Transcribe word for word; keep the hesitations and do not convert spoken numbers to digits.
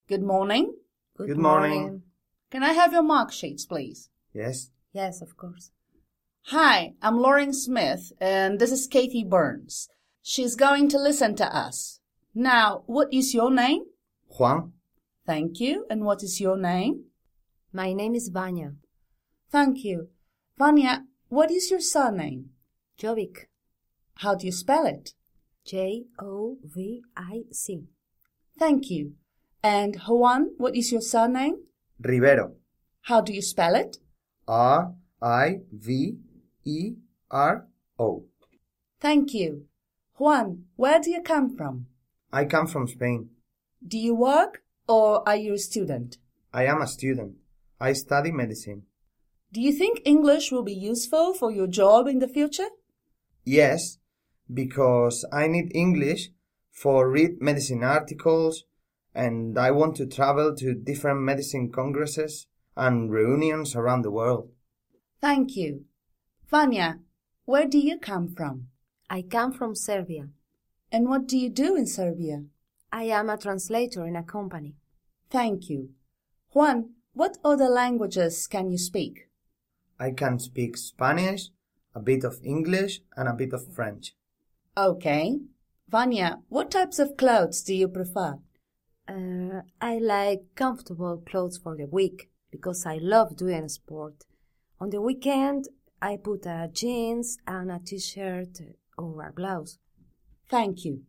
Good morning. Good morning. Can I have your mark sheets, please? Yes. Yes, of course. Hi, I'm Lauren Smith, and this is Katie Burns. She's going to listen to us. Now, what is your name? Juan. Thank you. And what is your name? My name is Vanya. Thank you. Vanya, what is your surname? Jovic. How do you spell it? J O V I C. Thank you. And Juan, what is your surname? Rivero. How do you spell it? R I V E R O. Thank you. Juan, where do you come from? I come from Spain. Do you work or are you a student? I am a student. I study medicine. Do you think English will be useful for your job in the future? Yes, because I need English for read medicine articles, and I want to travel to different medicine congresses and reunions around the world. Thank you. Vanya, where do you come from? I come from Serbia. And what do you do in Serbia? I am a translator in a company. Thank you. Juan, what other languages can you speak? I can speak Spanish, a bit of English, and a bit of French. Okay. Vanya, what types of clothes do you prefer? Uh, I like comfortable clothes for the week because I love doing sport. On the weekend, I put a jeans and a t-shirt or a blouse. Thank you.